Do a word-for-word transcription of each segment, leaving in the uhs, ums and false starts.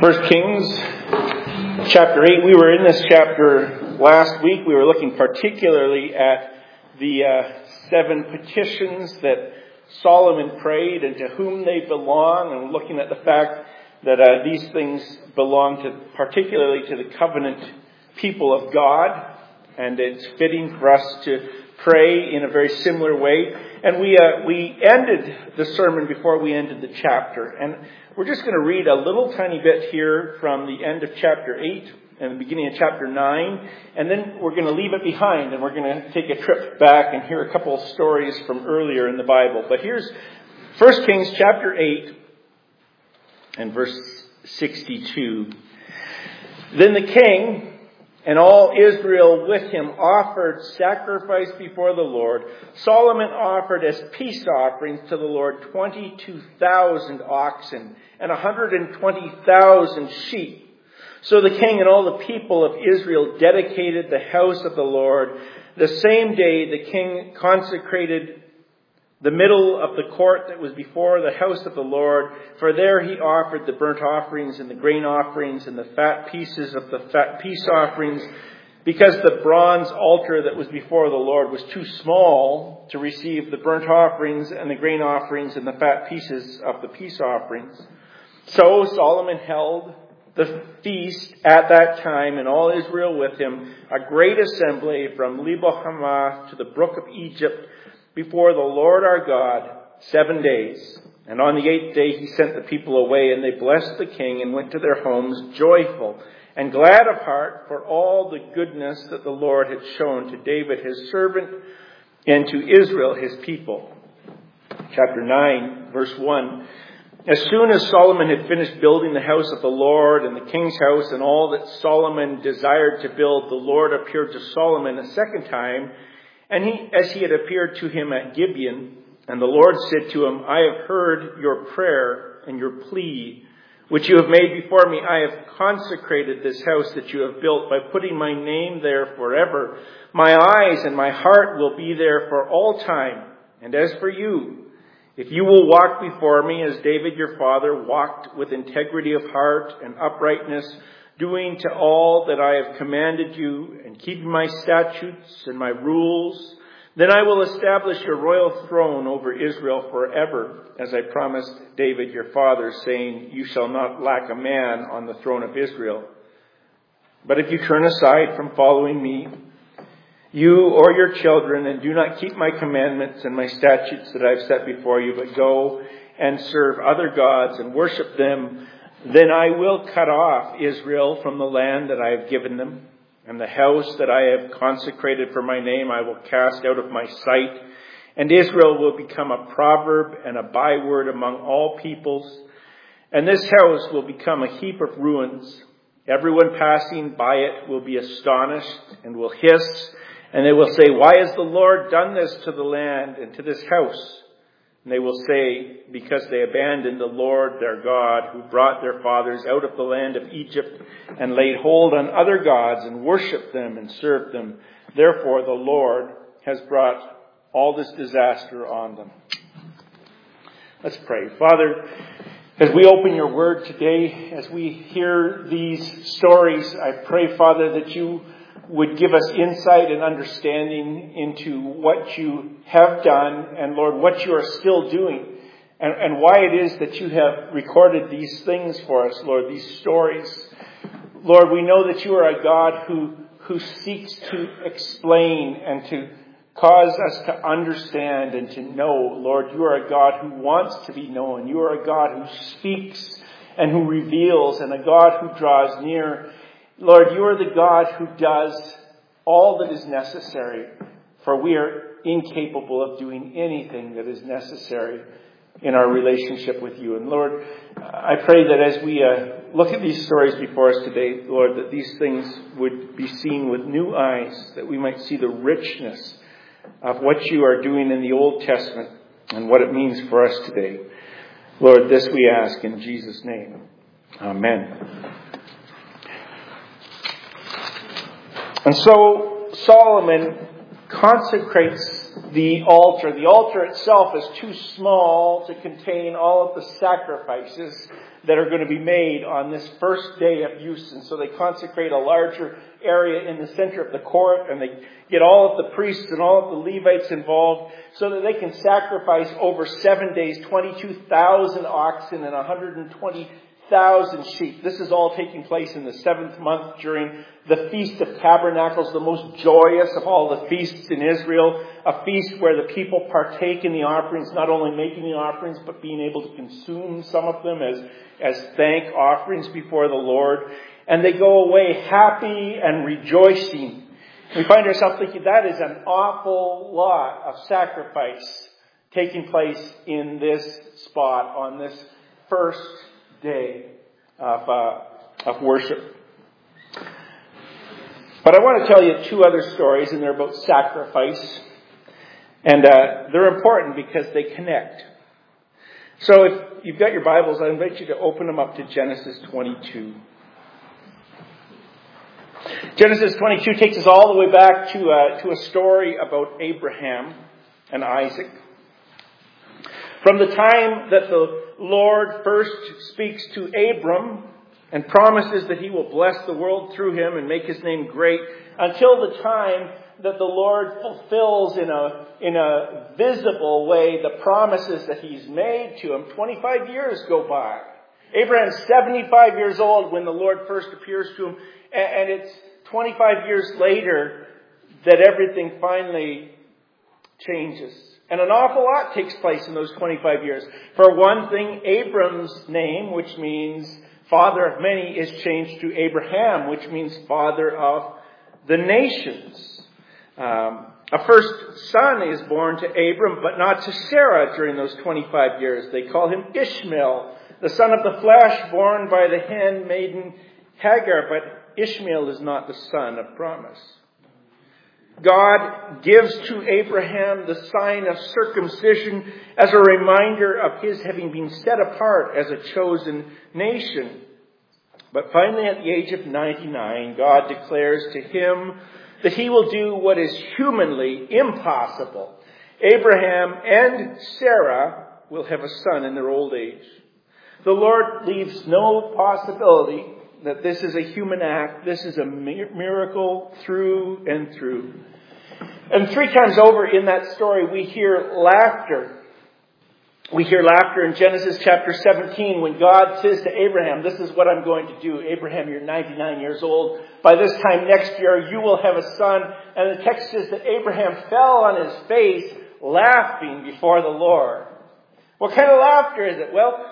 First Kings, chapter eight. We were in this chapter last week. We were looking particularly at the uh, seven petitions that Solomon prayed and to whom they belong, and looking at the fact that uh, these things belong to, particularly to the covenant people of God, and it's fitting for us to pray in a very similar way. And we uh, we ended the sermon before we ended the chapter, and we're just going to read a little tiny bit here from the end of chapter eight and the beginning of chapter nine, and then we're going to leave it behind, and we're going to take a trip back and hear a couple of stories from earlier in the Bible. But here's First Kings chapter eight and verse sixty-two. Then the king and all Israel with him offered sacrifice before the Lord. Solomon offered as peace offerings to the Lord twenty-two thousand oxen and one hundred twenty thousand sheep. So the king and all the people of Israel dedicated the house of the Lord. The same day the king consecrated the middle of the court that was before the house of the Lord, for there he offered the burnt offerings and the grain offerings and the fat pieces of the fat peace offerings, because the bronze altar that was before the Lord was too small to receive the burnt offerings and the grain offerings and the fat pieces of the peace offerings. So Solomon held the feast at that time, and all Israel with him, a great assembly from Lebo Hamath to the brook of Egypt, before the Lord our God, seven days. And on the eighth day he sent the people away, and they blessed the king and went to their homes joyful and glad of heart for all the goodness that the Lord had shown to David his servant and to Israel his people. Chapter nine, verse one. As soon as Solomon had finished building the house of the Lord and the king's house and all that Solomon desired to build, the Lord appeared to Solomon a second time, and he, as he had appeared to him at Gibeon, and the Lord said to him, I have heard your prayer and your plea, which you have made before me. I have consecrated this house that you have built by putting my name there forever. My eyes and my heart will be there for all time. And as for you, if you will walk before me as David your father walked with integrity of heart and uprightness, doing to all that I have commanded you and keeping my statutes and my rules, then I will establish your royal throne over Israel forever, as I promised David your father, saying, you shall not lack a man on the throne of Israel. But if you turn aside from following me, you or your children, and do not keep my commandments and my statutes that I have set before you, but go and serve other gods and worship them, then I will cut off Israel from the land that I have given them, and the house that I have consecrated for my name I will cast out of my sight, and Israel will become a proverb and a byword among all peoples, and this house will become a heap of ruins. Everyone passing by it will be astonished and will hiss, and they will say, why has the Lord done this to the land and to this house? And they will say, because they abandoned the Lord their God, who brought their fathers out of the land of Egypt and laid hold on other gods and worshipped them and served them. Therefore the Lord has brought all this disaster on them. Let's pray. Father, as we open your word today, as we hear these stories, I pray, Father, that you would give us insight and understanding into what you have done, and Lord, what you are still doing, and, and why it is that you have recorded these things for us, Lord, these stories. Lord, we know that you are a God who, who seeks to explain and to cause us to understand and to know. Lord, you are a God who wants to be known. You are a God who speaks and who reveals, and a God who draws near. Lord, you are the God who does all that is necessary, for we are incapable of doing anything that is necessary in our relationship with you. And Lord, I pray that as we uh, look at these stories before us today, Lord, that these things would be seen with new eyes, that we might see the richness of what you are doing in the Old Testament and what it means for us today. Lord, this we ask in Jesus' name. Amen. And so Solomon consecrates the altar. The altar itself is too small to contain all of the sacrifices that are going to be made on this first day of use. And so they consecrate a larger area in the center of the court, and they get all of the priests and all of the Levites involved so that they can sacrifice over seven days, twenty-two thousand oxen and one hundred twenty thousand sheep. This is all taking place in the seventh month during the Feast of Tabernacles, the most joyous of all the feasts in Israel, a feast where the people partake in the offerings, not only making the offerings, but being able to consume some of them as, as thank offerings before the Lord. And they go away happy and rejoicing. We find ourselves thinking that is an awful lot of sacrifice taking place in this spot on this first day of, uh, of worship. But I want to tell you two other stories, and they're about sacrifice. And uh, they're important because they connect. So if you've got your Bibles, I invite you to open them up to Genesis twenty-two. Genesis twenty-two takes us all the way back to, uh, to a story about Abraham and Isaac. From the time that the Lord first speaks to Abram and promises that he will bless the world through him and make his name great, until the time that the Lord fulfills in a, in a visible way the promises that he's made to him, twenty-five years go by. Abraham's seventy-five years old when the Lord first appears to him, and it's twenty-five years later that everything finally changes. And an awful lot takes place in those twenty-five years. For one thing, Abram's name, which means father of many, is changed to Abraham, which means father of the nations. Um, a first son is born to Abram, but not to Sarah during those twenty-five years. They call him Ishmael, the son of the flesh, born by the handmaiden Hagar, but Ishmael is not the son of promise. God gives to Abraham the sign of circumcision as a reminder of his having been set apart as a chosen nation. But finally, at the age of ninety-nine, God declares to him that he will do what is humanly impossible. Abraham and Sarah will have a son in their old age. The Lord leaves no possibility that this is a human act. This is a miracle through and through. And three times over in that story, we hear laughter. We hear laughter in Genesis chapter seventeen when God says to Abraham, this is what I'm going to do. Abraham, you're ninety-nine years old. By this time next year, you will have a son. And the text says that Abraham fell on his face laughing before the Lord. What kind of laughter is it? Well,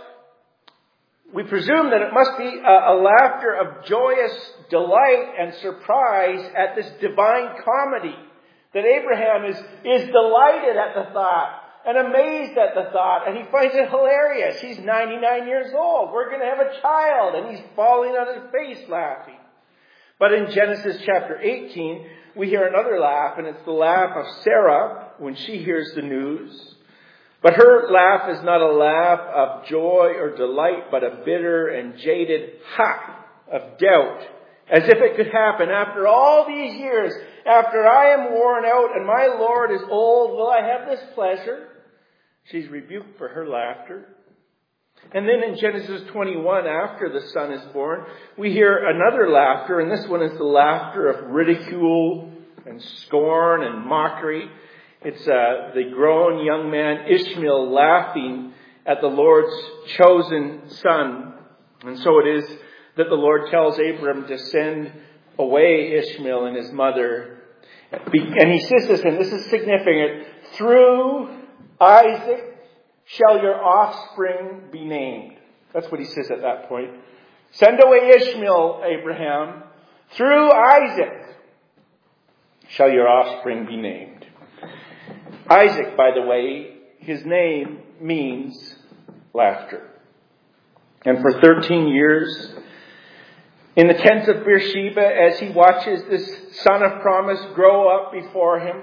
we presume that it must be a, a laughter of joyous delight and surprise at this divine comedy. That Abraham is, is delighted at the thought and amazed at the thought, and he finds it hilarious. He's ninety-nine years old. We're going to have a child, and he's falling on his face laughing. But in Genesis chapter eighteen, we hear another laugh, and it's the laugh of Sarah when she hears the news. But her laugh is not a laugh of joy or delight, but a bitter and jaded ha of doubt. As if it could happen after all these years, after I am worn out and my Lord is old, will I have this pleasure? She's rebuked for her laughter. And then in Genesis twenty-one, after the son is born, we hear another laughter, and this one is the laughter of ridicule and scorn and mockery. It's uh, the grown young man Ishmael laughing at the Lord's chosen son. And so it is that the Lord tells Abram to send away Ishmael and his mother. And he says this, and this is significant, through Isaac shall your offspring be named. That's what he says at that point. Send away Ishmael, Abraham. Through Isaac shall your offspring be named. Isaac, by the way, his name means laughter. And for thirteen years, in the tents of Beersheba, as he watches this son of promise grow up before him,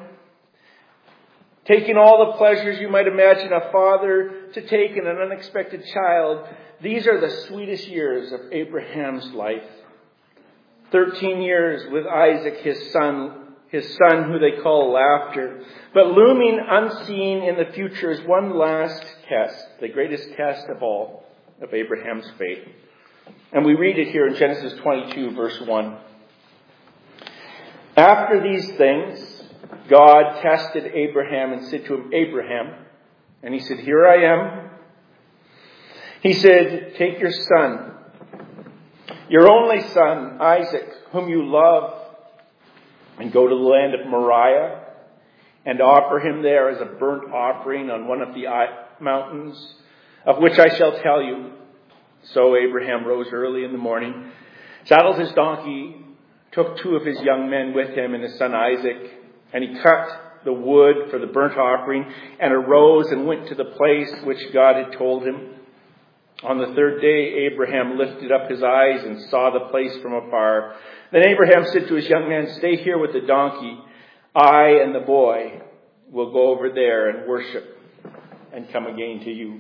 taking all the pleasures you might imagine a father to take in an unexpected child, these are the sweetest years of Abraham's life. Thirteen years with Isaac, his son, his son, who they call Laughter. But looming unseen in the future is one last test, the greatest test of all, of Abraham's faith. And we read it here in Genesis twenty-two, verse one. After these things, God tested Abraham and said to him, Abraham, and he said, here I am. He said, take your son, your only son, Isaac, whom you love, and go to the land of Moriah and offer him there as a burnt offering on one of the mountains, of which I shall tell you. So Abraham rose early in the morning, saddled his donkey, took two of his young men with him and his son Isaac, and he cut the wood for the burnt offering and arose and went to the place which God had told him. On the third day, Abraham lifted up his eyes and saw the place from afar. Then Abraham said to his young men, stay here with the donkey. I and the boy will go over there and worship and come again to you.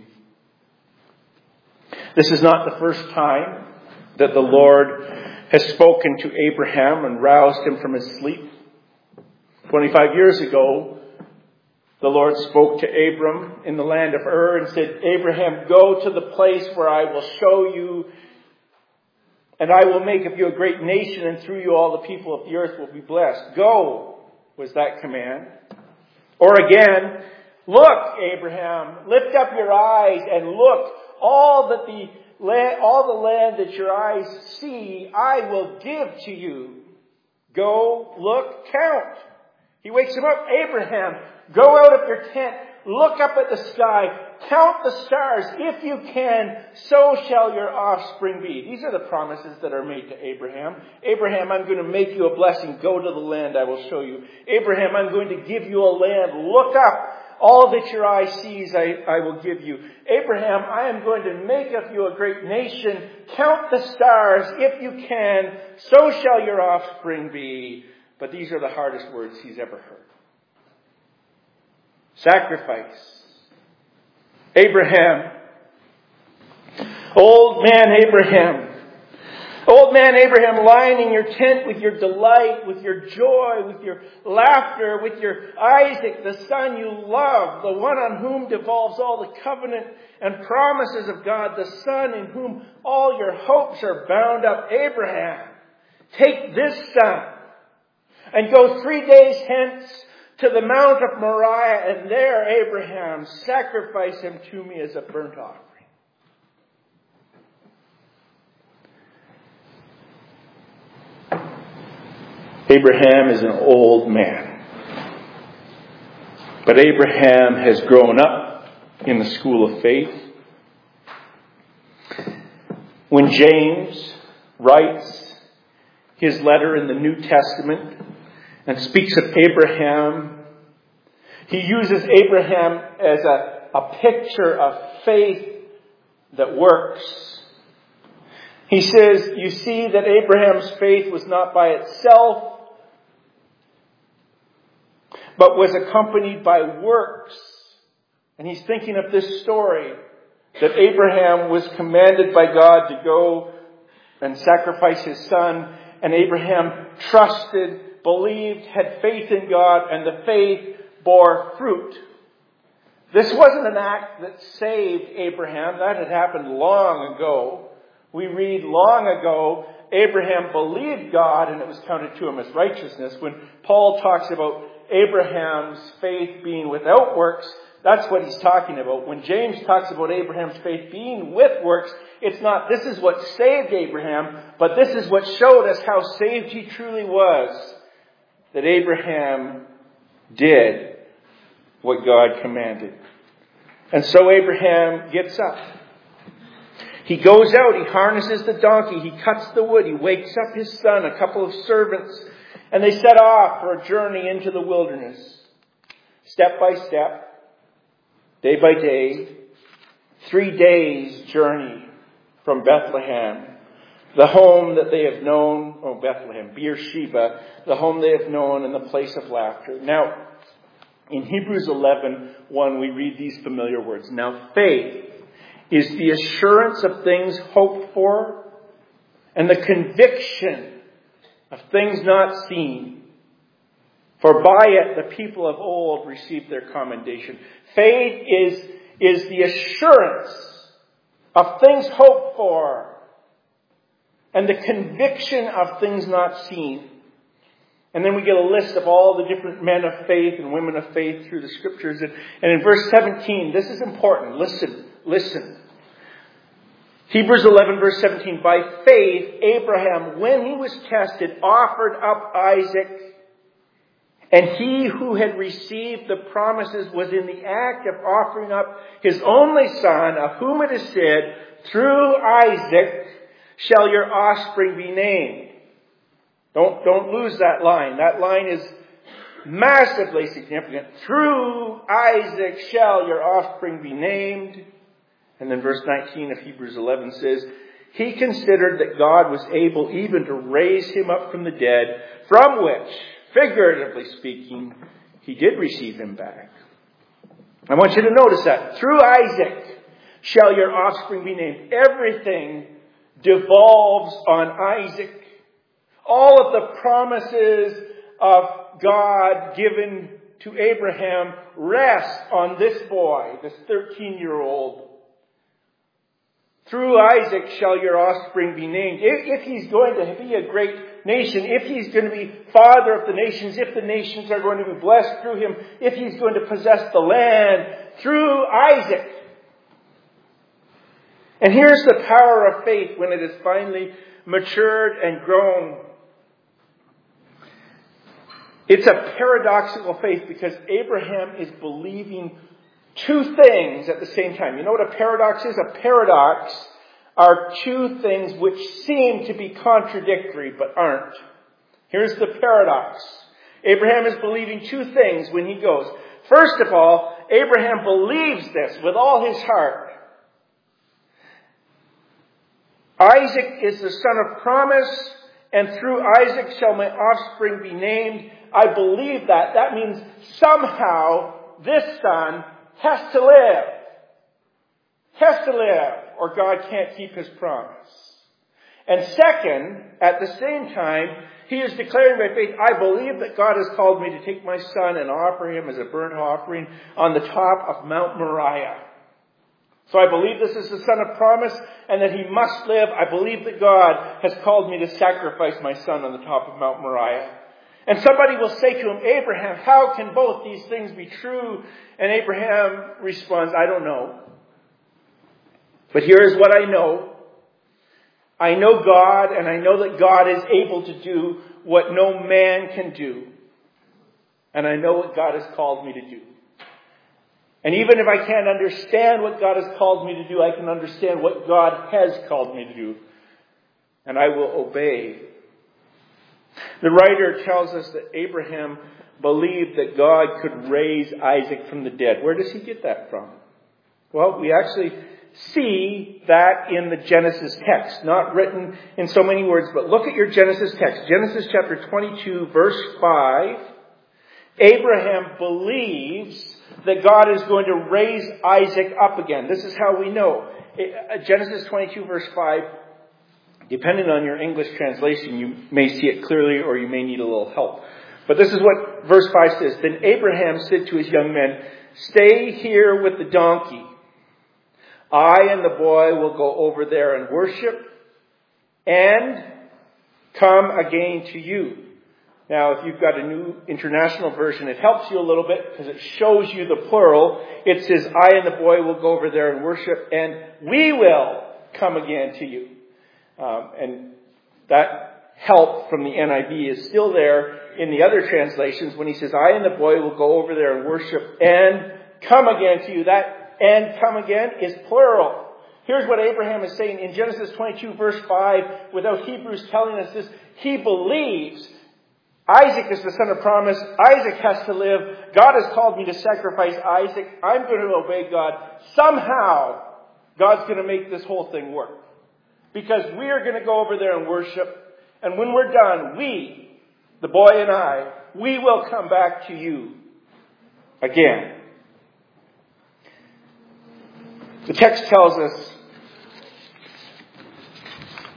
This is not the first time that the Lord has spoken to Abraham and roused him from his sleep. twenty-five years ago, the Lord spoke to Abram in the land of Ur and said, Abraham, go to the place where I will show you, and I will make of you a great nation, and through you all the people of the earth will be blessed. Go, was that command. Or again, look, Abraham, lift up your eyes and look, all that the land, all the land that your eyes see, I will give to you. Go, look, count. He wakes him up. Abraham, go out of your tent, look up at the sky, count the stars. If you can, so shall your offspring be. These are the promises that are made to Abraham. Abraham, I'm going to make you a blessing. Go to the land I will show you. Abraham, I'm going to give you a land. Look up. All that your eye sees, I, I will give you. Abraham, I am going to make of you a great nation. Count the stars. If you can, so shall your offspring be. But these are the hardest words he's ever heard. Sacrifice. Abraham. Old man Abraham. Old man Abraham, lying in your tent with your delight, with your joy, with your laughter, with your Isaac, the son you love, the one on whom devolves all the covenant and promises of God, the son in whom all your hopes are bound up. Abraham, take this son and go three days hence to the Mount of Moriah, and there, Abraham, sacrifice him to me as a burnt offering. Abraham is an old man. But Abraham has grown up in the school of faith. When James writes his letter in the New Testament and speaks of Abraham, he uses Abraham as a, a picture of faith that works. He says, you see that Abraham's faith was not by itself, but was accompanied by works. And he's thinking of this story, that Abraham was commanded by God to go and sacrifice his son, and Abraham trusted, believed, had faith in God, and the faith bore fruit. This wasn't an act that saved Abraham. That had happened long ago. We read long ago, Abraham believed God, and it was counted to him as righteousness. When Paul talks about Abraham's faith being without works, that's what he's talking about. When James talks about Abraham's faith being with works, it's not this is what saved Abraham, but this is what showed us how saved he truly was. That Abraham did what God commanded. And so Abraham gets up. He goes out, he harnesses the donkey, he cuts the wood, he wakes up his son, a couple of servants, and they set off for a journey into the wilderness. Step by step, day by day, three days' journey from Bethlehem, the home that they have known, oh Bethlehem, Beersheba, the home they have known and the place of laughter. Now, in Hebrews eleven one, we read these familiar words. Now, faith is the assurance of things hoped for and the conviction of things not seen. For by it the people of old received their commendation. Faith is, is the assurance of things hoped for and the conviction of things not seen. And then we get a list of all the different men of faith and women of faith through the scriptures. And, and in verse seventeen, this is important. Listen, listen. Hebrews eleven verse seventeen, by faith, Abraham, when he was tested, offered up Isaac. And he who had received the promises was in the act of offering up his only son, of whom it is said, through Isaac shall your offspring be named. Don't, don't lose that line. That line is massively significant. Through Isaac shall your offspring be named. And then verse nineteen of Hebrews eleven says, he considered that God was able even to raise him up from the dead, from which, figuratively speaking, he did receive him back. I want you to notice that. Through Isaac shall your offspring be named. Everything devolves on Isaac. All of the promises of God given to Abraham rest on this boy, this thirteen-year-old. Through Isaac shall your offspring be named. If, if he's going to be a great nation, if he's going to be father of the nations, if the nations are going to be blessed through him, if he's going to possess the land, through Isaac. And here's the power of faith when it is finally matured and grown. It's a paradoxical faith because Abraham is believing two things at the same time. You know what a paradox is? A paradox are two things which seem to be contradictory but aren't. Here's the paradox. Abraham is believing two things when he goes. First of all, Abraham believes this with all his heart. Isaac is the son of promise, and through Isaac shall my offspring be named. I believe that. That means somehow this son has to live. Has to live, or God can't keep his promise. And second, at the same time, he is declaring by faith, I believe that God has called me to take my son and offer him as a burnt offering on the top of Mount Moriah. So I believe this is the son of promise and that he must live. I believe that God has called me to sacrifice my son on the top of Mount Moriah. And somebody will say to him, Abraham, how can both these things be true? And Abraham responds, I don't know. But here's what I know. I know God, and I know that God is able to do what no man can do. And I know what God has called me to do. And even if I can't understand what God has called me to do, I can understand what God has called me to do. And I will obey. The writer tells us that Abraham believed that God could raise Isaac from the dead. Where does he get that from? Well, we actually see that in the Genesis text. Not written in so many words, but look at your Genesis text. Genesis chapter twenty-two, verse five. Abraham believes that God is going to raise Isaac up again. This is how we know. Genesis twenty-two, verse five. Depending on your English translation, you may see it clearly or you may need a little help. But this is what verse five says. Then Abraham said to his young men, stay here with the donkey. I and the boy will go over there and worship and come again to you. Now, if you've got a New International Version, it helps you a little bit because it shows you the plural. It says, I and the boy will go over there and worship and we will come again to you. Um, and that help from the N I V is still there in the other translations when he says, I and the boy will go over there and worship and come again to you. That and come again is plural. Here's what Abraham is saying in Genesis twenty-two verse five, without Hebrews telling us this. He believes Isaac is the son of promise. Isaac has to live. God has called me to sacrifice Isaac. I'm going to obey God. Somehow, God's going to make this whole thing work. Because we are going to go over there and worship. And when we're done, we, the boy and I, we will come back to you again. The text tells us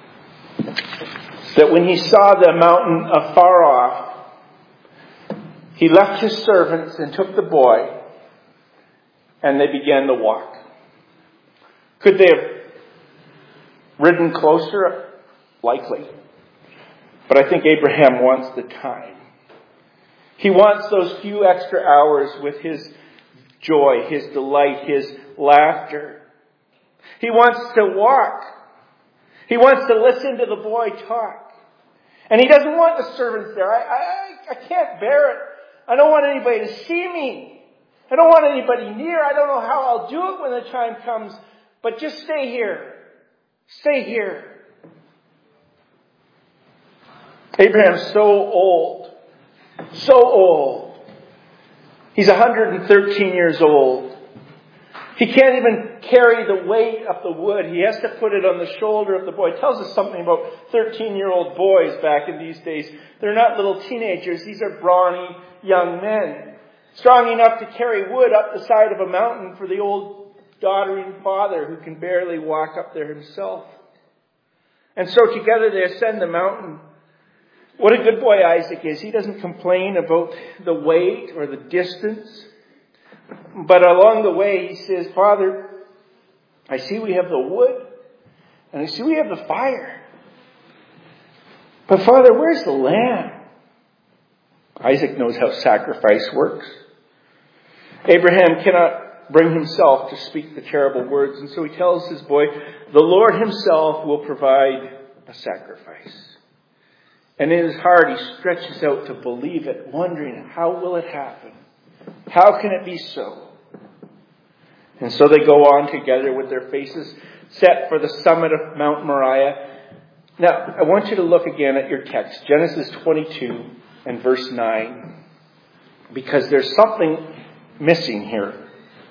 that when he saw the mountain afar off, he left his servants and took the boy, and they began to walk. Could they have ridden closer? Likely. But I think Abraham wants the time. He wants those few extra hours with his joy, his delight, his laughter. He wants to walk. He wants to listen to the boy talk. And he doesn't want the servants there. I, I, I can't bear it. I don't want anybody to see me. I don't want anybody near. I don't know how I'll do it when the time comes. But just stay here. Stay here. Abraham's so old. So old. He's one hundred thirteen years old. He can't even carry the weight of the wood. He has to put it on the shoulder of the boy. It tells us something about thirteen-year-old boys back in these days. They're not little teenagers. These are brawny young men. Strong enough to carry wood up the side of a mountain for the old doddering father who can barely walk up there himself. And so together they ascend the mountain. What a good boy Isaac is. He doesn't complain about the weight or the distance. But along the way he says, Father, I see we have the wood and I see we have the fire. But Father, where's the lamb? Isaac knows how sacrifice works. Abraham cannot bring himself to speak the terrible words, and so he tells his boy, the Lord himself will provide a sacrifice. And in his heart he stretches out to believe it, wondering, how will it happen? How can it be so? And so they go on together with their faces set for the summit of Mount Moriah. Now, I want you to look again at your text, Genesis twenty-two and verse nine, because there's something missing here.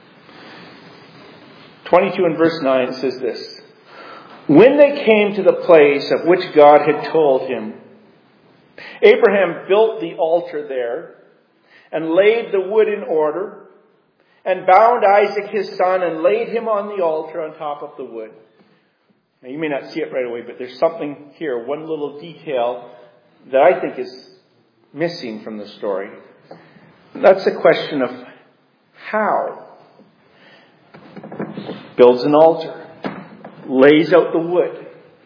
twenty-two and verse nine says this. When they came to the place of which God had told him, Abraham built the altar there and laid the wood in order and bound Isaac his son and laid him on the altar on top of the wood. Now you may not see it right away, but there's something here, one little detail that I think is missing from the story. That's a question of how. Builds an altar, lays out the wood,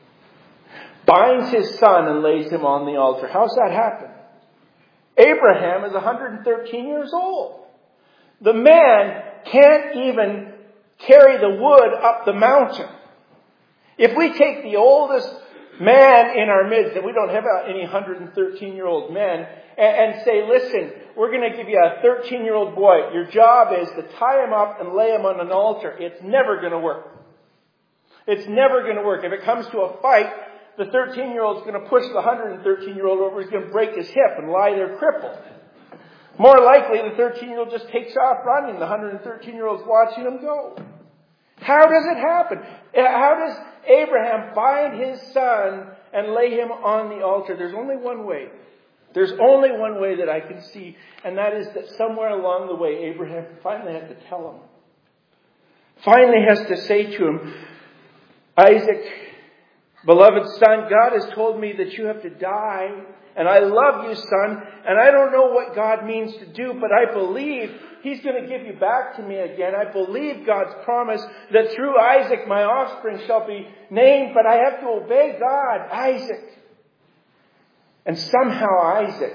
binds his son and lays him on the altar. How's that happen? Abraham is one hundred thirteen years old. The man can't even carry the wood up the mountain. If we take the oldest man in our midst, and we don't have any one hundred thirteen-year-old men, and, and say, listen, we're going to give you a thirteen-year-old boy. Your job is to tie him up and lay him on an altar. It's never going to work. It's never going to work. If it comes to a fight, the thirteen-year-old's going to push the one hundred thirteen-year-old over. He's going to break his hip and lie there crippled. More likely, the thirteen-year-old just takes off running. The one hundred thirteen-year-old's watching him go. How does it happen? How does Abraham bind his son and lay him on the altar? There's only one way. There's only one way that I can see, and that is that somewhere along the way, Abraham finally had to tell him. Finally has to say to him, Isaac, beloved son, God has told me that you have to die, and I love you, son, and I don't know what God means to do, but I believe He's going to give you back to me again. I believe God's promise that through Isaac my offspring shall be named, but I have to obey God, Isaac. And somehow Isaac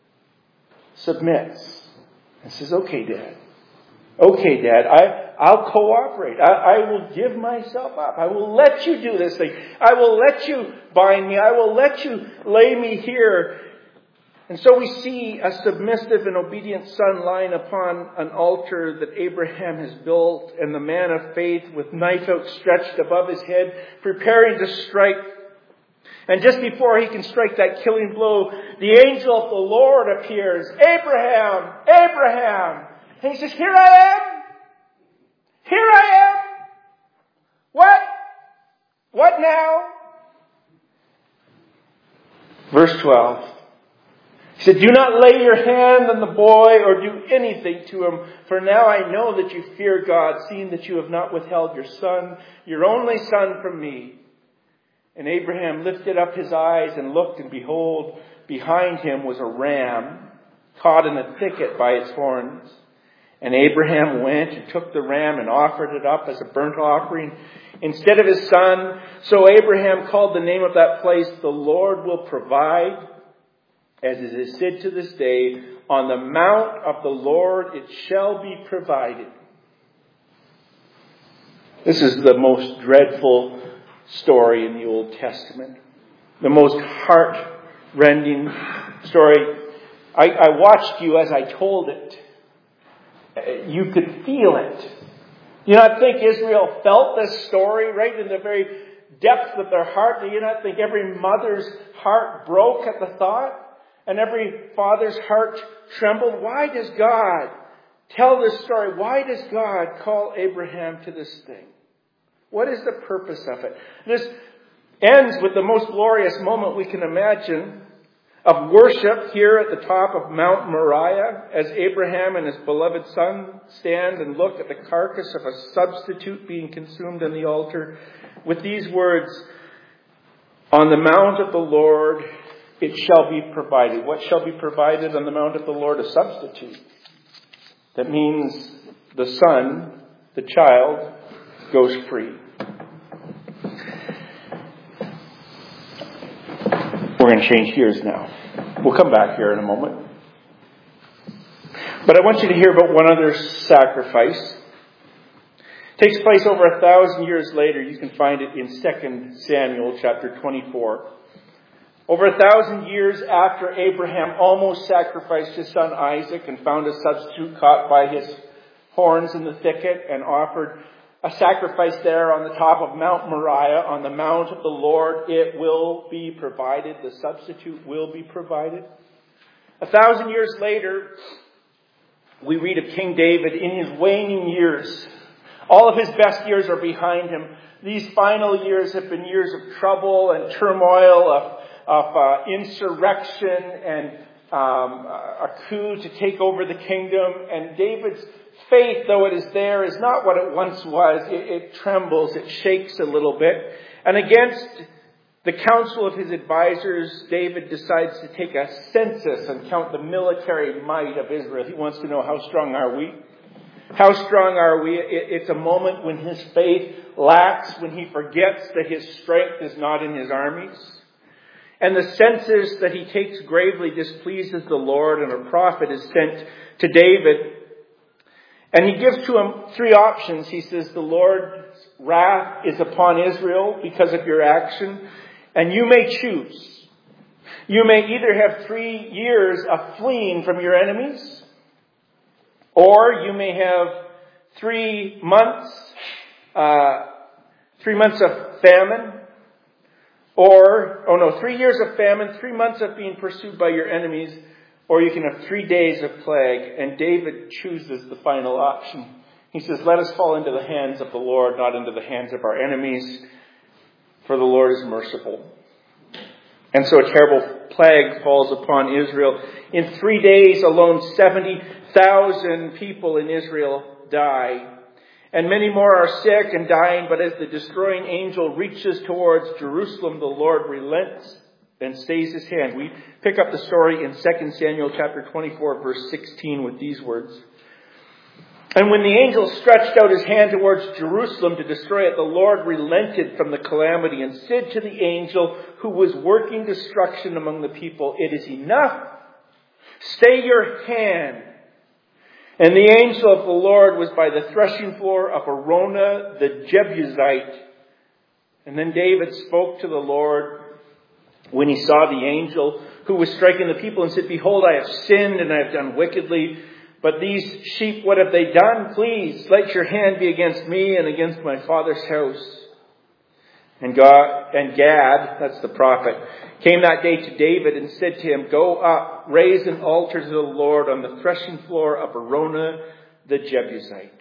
submits and says, okay, Dad. Okay, Dad, I, I'll cooperate. I, I will give myself up. I will let you do this thing. I will let you bind me. I will let you lay me here. And so we see a submissive and obedient son lying upon an altar that Abraham has built, and the man of faith with knife outstretched above his head, preparing to strike. And just before he can strike that killing blow, the angel of the Lord appears. Abraham! Abraham! And he says, here I am! Here I am! What? What now? Verse twelve. He said, do not lay your hand on the boy or do anything to him, for now I know that you fear God, seeing that you have not withheld your son, your only son, from me. And Abraham lifted up his eyes and looked, and behold, behind him was a ram caught in a thicket by its horns. And Abraham went and took the ram and offered it up as a burnt offering instead of his son. So Abraham called the name of that place, "The Lord will provide," as it is said to this day, "On the mount of the Lord it shall be provided." This is the most dreadful story in the Old Testament. The most heart-rending story. I, I watched you as I told it. You could feel it. Do you not think Israel felt this story right in the very depths of their heart? Do you not think every mother's heart broke at the thought? And every father's heart trembled? Why does God tell this story? Why does God call Abraham to this thing? What is the purpose of it? This ends with the most glorious moment we can imagine of worship here at the top of Mount Moriah as Abraham and his beloved son stand and look at the carcass of a substitute being consumed on the altar with these words, "On the mount of the Lord it shall be provided." What shall be provided on the mount of the Lord? A substitute. That means the son, the child, goes free. We're going to change gears now. We'll come back here in a moment. But I want you to hear about one other sacrifice. It takes place over a thousand years later. You can find it in Second Samuel chapter twenty-four. Over a thousand years after Abraham almost sacrificed his son Isaac and found a substitute caught by his horns in the thicket and offered a sacrifice there on the top of Mount Moriah, on the mount of the Lord, it will be provided. The substitute will be provided. A thousand years later, we read of King David in his waning years. All of his best years are behind him. These final years have been years of trouble and turmoil, of, of uh, insurrection and um, a coup to take over the kingdom. And David's faith, though it is there, is not what it once was. It, it trembles, it shakes a little bit. And against the counsel of his advisors, David decides to take a census and count the military might of Israel. He wants to know, how strong are we? How strong are we? It, it's a moment when his faith lacks, when he forgets that his strength is not in his armies. And the census that he takes gravely displeases the Lord, and a prophet is sent to David. And he gives to him three options. He says, the Lord's wrath is upon Israel because of your action, and you may choose. You may either have three years of fleeing from your enemies, or you may have three months, uh, three months of famine, or, oh no, three years of famine, three months of being pursued by your enemies, or you can have three days of plague. And David chooses the final option. He says, let us fall into the hands of the Lord, not into the hands of our enemies, for the Lord is merciful. And so a terrible plague falls upon Israel. In three days alone, seventy thousand people in Israel die. And many more are sick and dying, but as the destroying angel reaches towards Jerusalem, the Lord relents and stays his hand. We pick up the story in Second Samuel chapter twenty-four, verse sixteen with these words. And when the angel stretched out his hand towards Jerusalem to destroy it, the Lord relented from the calamity and said to the angel who was working destruction among the people, it is enough. Stay your hand. And the angel of the Lord was by the threshing floor of Araunah the Jebusite. And then David spoke to the Lord when he saw the angel who was striking the people and said, behold, I have sinned and I have done wickedly. But these sheep, what have they done? Please, let your hand be against me and against my father's house. And God, and Gad, that's the prophet, came that day to David and said to him, go up, raise an altar to the Lord on the threshing floor of Araunah the Jebusite.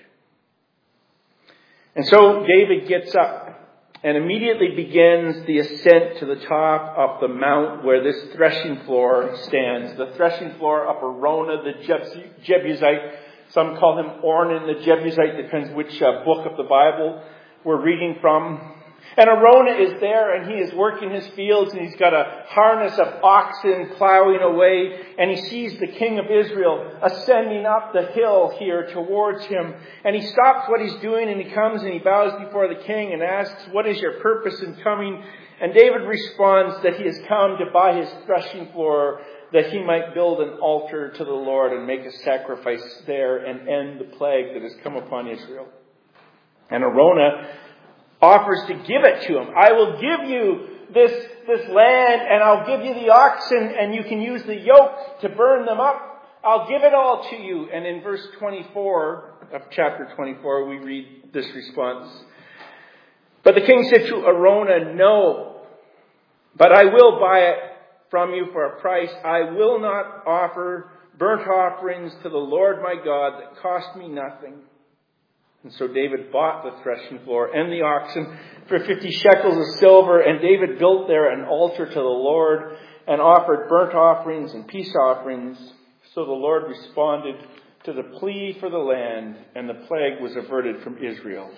And so David gets up and immediately begins the ascent to the top of the mount where this threshing floor stands. The threshing floor of Araunah the Jebusite. Some call him Ornan the Jebusite, depends which uh, book of the Bible we're reading from. And Araunah is there, and he is working his fields, and he's got a harness of oxen plowing away, and he sees the king of Israel ascending up the hill here towards him. And he stops what he's doing, and he comes and he bows before the king and asks, "What is your purpose in coming?" And David responds that he has come to buy his threshing floor, that he might build an altar to the Lord and make a sacrifice there and end the plague that has come upon Israel. And Araunah offers to give it to him. "I will give you this, this land, and I'll give you the oxen, and you can use the yoke to burn them up. I'll give it all to you." And in verse twenty-four of chapter twenty-four, we read this response. "But the king said to Araunah, 'No, but I will buy it from you for a price. I will not offer burnt offerings to the Lord my God that cost me nothing.' And so David bought the threshing floor and the oxen for fifty shekels of silver, and David built there an altar to the Lord and offered burnt offerings and peace offerings. So the Lord responded to the plea for the land, and the plague was averted from Israel."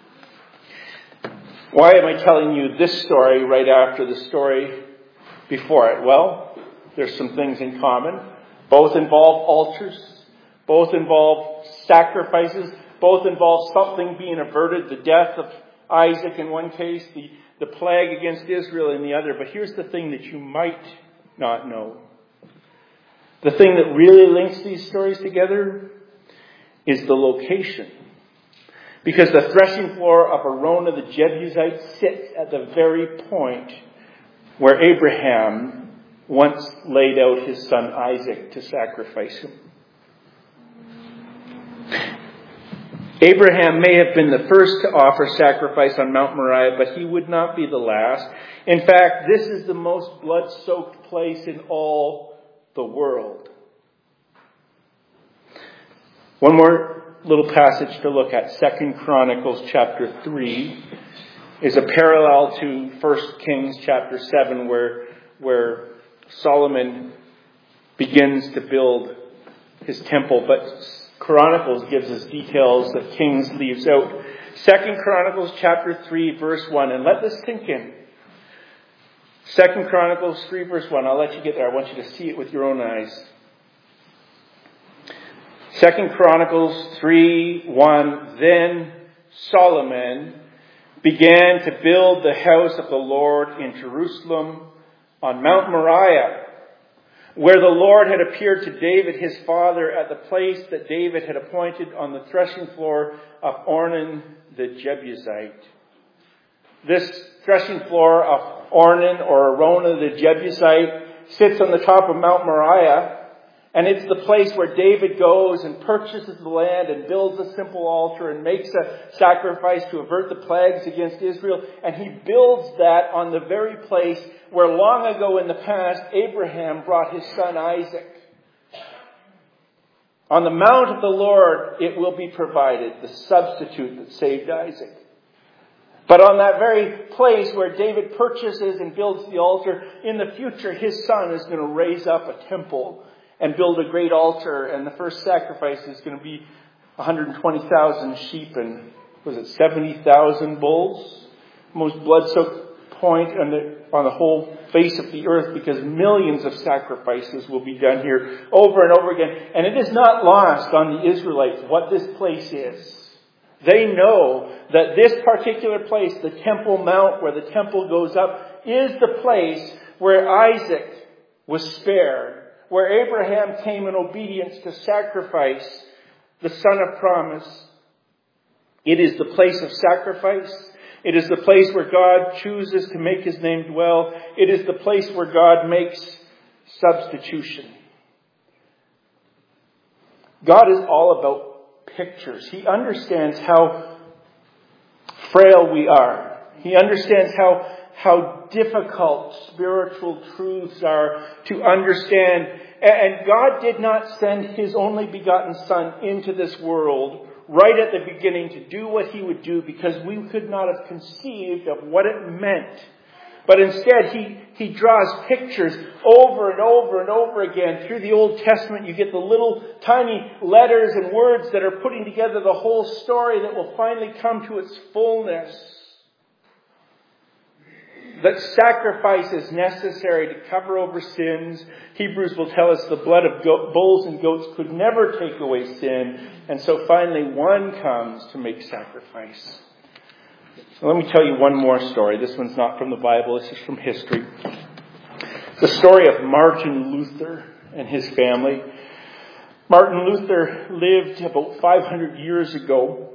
Why am I telling you this story right after the story before it? Well, there's some things in common. Both involve altars. Both involve sacrifices. Both involve something being averted, the death of Isaac in one case, the, the plague against Israel in the other. But here's the thing that you might not know. The thing that really links these stories together is the location. Because the threshing floor of Araunah the Jebusite sits at the very point where Abraham once laid out his son Isaac to sacrifice him. Abraham may have been the first to offer sacrifice on Mount Moriah, but he would not be the last. In fact, this is the most blood-soaked place in all the world. One more little passage to look at. Second Chronicles chapter three is a parallel to First Kings chapter seven, where, where Solomon begins to build his temple, but Chronicles gives us details that Kings leaves out. Second Chronicles chapter three, verse one. And let this sink in. Second Chronicles three, verse one. I'll let you get there. I want you to see it with your own eyes. Second Chronicles three, one. Then Solomon began to build the house of the Lord in Jerusalem on Mount Moriah, where the Lord had appeared to David his father at the place that David had appointed on the threshing floor of Ornan the Jebusite. This threshing floor of Ornan or Araunah the Jebusite sits on the top of Mount Moriah, and it's the place where David goes and purchases the land and builds a simple altar and makes a sacrifice to avert the plagues against Israel. And he builds that on the very place where long ago in the past Abraham brought his son Isaac. On the mount of the Lord it will be provided, the substitute that saved Isaac. But on that very place where David purchases and builds the altar, in the future his son is going to raise up a temple and build a great altar, and the first sacrifice is going to be one hundred twenty thousand sheep and, was it seventy thousand bulls? Most blood-soaked point on the, on the whole face of the earth, because millions of sacrifices will be done here over and over again. And it is not lost on the Israelites what this place is. They know that this particular place, the Temple Mount where the temple goes up, is the place where Isaac was spared, where Abraham came in obedience to sacrifice the son of promise. It is the place of sacrifice. It is the place where God chooses to make his name dwell. It is the place where God makes substitution. God is all about pictures. He understands how frail we are. He understands how how difficult spiritual truths are to understand. And God did not send his only begotten Son into this world right at the beginning to do what he would do, because we could not have conceived of what it meant. But instead, he, he draws pictures over and over and over again. Through the Old Testament, you get the little tiny letters and words that are putting together the whole story that will finally come to its fullness. that sacrifice is necessary to cover over sins. Hebrews will tell us the blood of go- bulls and goats could never take away sin. And so finally one comes to make sacrifice. So let me tell you one more story. This one's not from the Bible. This is from history. The story of Martin Luther and his family. Martin Luther lived about five hundred years ago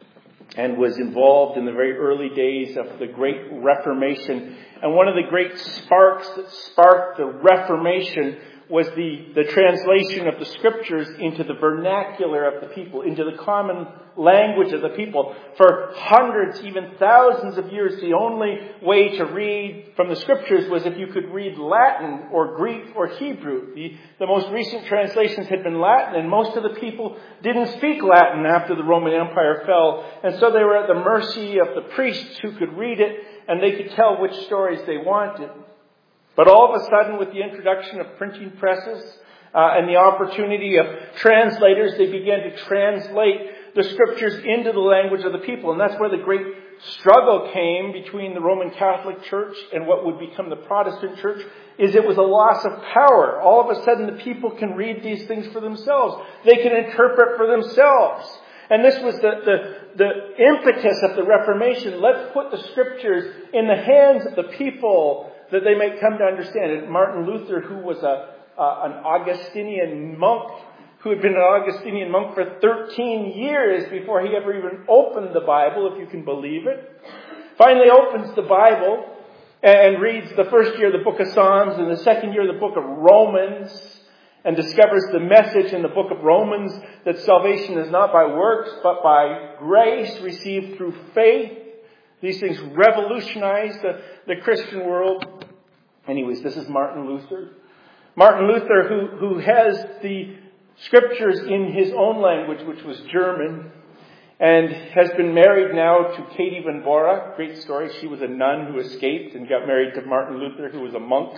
and was involved in the very early days of the Great Reformation. And one of the great sparks that sparked the Reformation was the, the translation of the Scriptures into the vernacular of the people, into the common language of the people. For hundreds, even thousands of years, the only way to read from the Scriptures was if you could read Latin or Greek or Hebrew. The, the most recent translations had been Latin, and most of the people didn't speak Latin after the Roman Empire fell. And so they were at the mercy of the priests who could read it, and they could tell which stories they wanted. But all of a sudden, with the introduction of printing presses uh, and the opportunity of translators, they began to translate the Scriptures into the language of the people. And that's where the great struggle came between the Roman Catholic Church and what would become the Protestant Church, is it was a loss of power. All of a sudden, the people can read these things for themselves. They can interpret for themselves. And this was the, the, the impetus of the Reformation. Let's put the Scriptures in the hands of the people that they might come to understand it. Martin Luther, who was a uh, an Augustinian monk, who had been an Augustinian monk for thirteen years before he ever even opened the Bible, if you can believe it, finally opens the Bible and reads the first year the book of Psalms and the second year the book of Romans, and discovers the message in the book of Romans that salvation is not by works but by grace received through faith. These things revolutionized the, the Christian world. Anyways, this is Martin Luther. Martin Luther, who, who has the Scriptures in his own language, which was German, and has been married now to Katie Van Bora. Great story. She was a nun who escaped and got married to Martin Luther, who was a monk.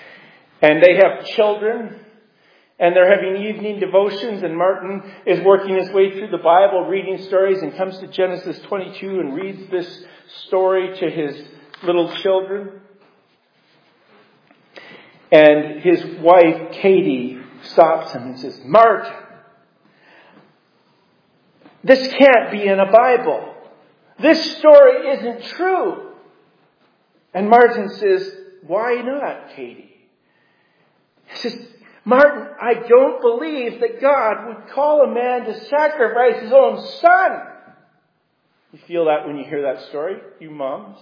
And they have children. And they're having evening devotions, and Martin is working his way through the Bible, reading stories, and comes to Genesis twenty-two and reads this story to his little children. And his wife, Katie, stops him and says, "Martin, this can't be in a Bible. This story isn't true." And Martin says, "Why not, Katie?" He says, "Martin, I don't believe that God would call a man to sacrifice his own son." You feel that when you hear that story, you moms?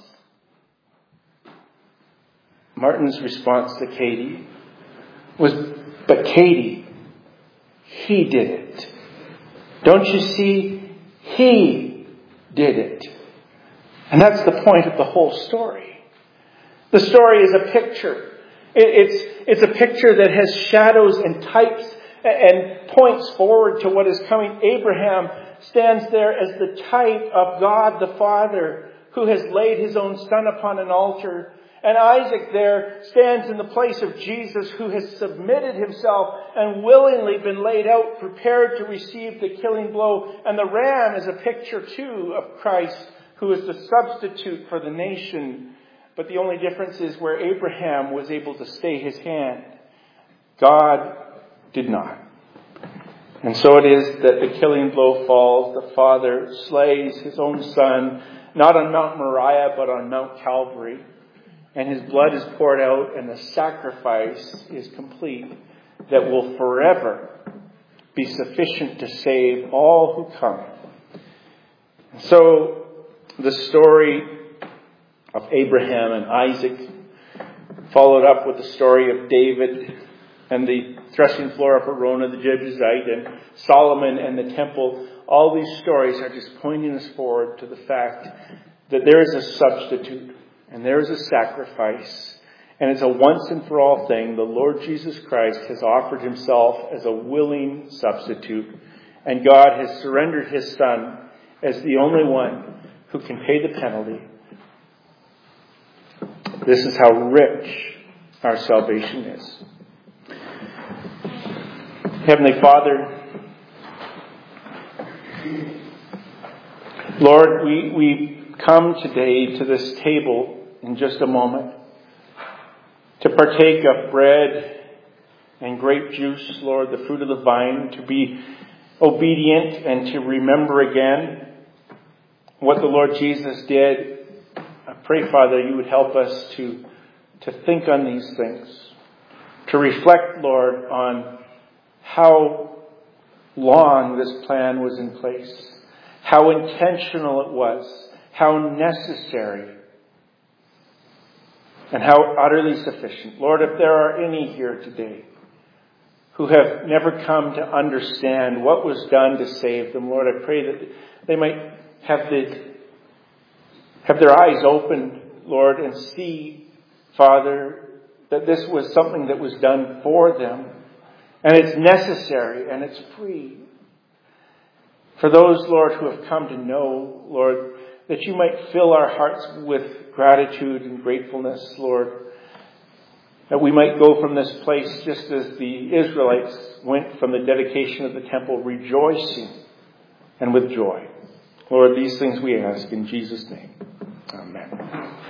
Martin's response to Katie was, "But Katie, he did it. Don't you see? He did it." And that's the point of the whole story. The story is a picture. It's, it's a picture that has shadows and types and points forward to what is coming. Abraham stands there as the type of God the Father, who has laid his own son upon an altar. And Isaac there stands in the place of Jesus, who has submitted himself and willingly been laid out, prepared to receive the killing blow. And the ram is a picture too of Christ, who is the substitute for the nation. But the only difference is where Abraham was able to stay his hand, God did not. And so it is that the killing blow falls. The Father slays his own Son, not on Mount Moriah, but on Mount Calvary. And his blood is poured out, and the sacrifice is complete that will forever be sufficient to save all who come. So the story of Abraham and Isaac, followed up with the story of David and the threshing floor of Araunah the Jebusite, and Solomon and the temple. All these stories are just pointing us forward to the fact that there is a substitute and there is a sacrifice, and it's a once and for all thing. The Lord Jesus Christ has offered himself as a willing substitute, and God has surrendered his Son as the only one who can pay the penalty. This is how rich our salvation is. Heavenly Father, Lord, we, we come today to this table in just a moment to partake of bread and grape juice, Lord, the fruit of the vine, to be obedient and to remember again what the Lord Jesus did. I pray, Father, you would help us to, to think on these things, to reflect, Lord, on how long this plan was in place, how intentional it was, how necessary, and how utterly sufficient. Lord, if there are any here today who have never come to understand what was done to save them, Lord, I pray that they might have the have their eyes opened, Lord, and see, Father, that this was something that was done for them, and it's necessary and it's free. For those, Lord, who have come to know, Lord, that you might fill our hearts with gratitude and gratefulness, Lord, that we might go from this place just as the Israelites went from the dedication of the temple, rejoicing and with joy. Lord, these things we ask in Jesus' name. Amen.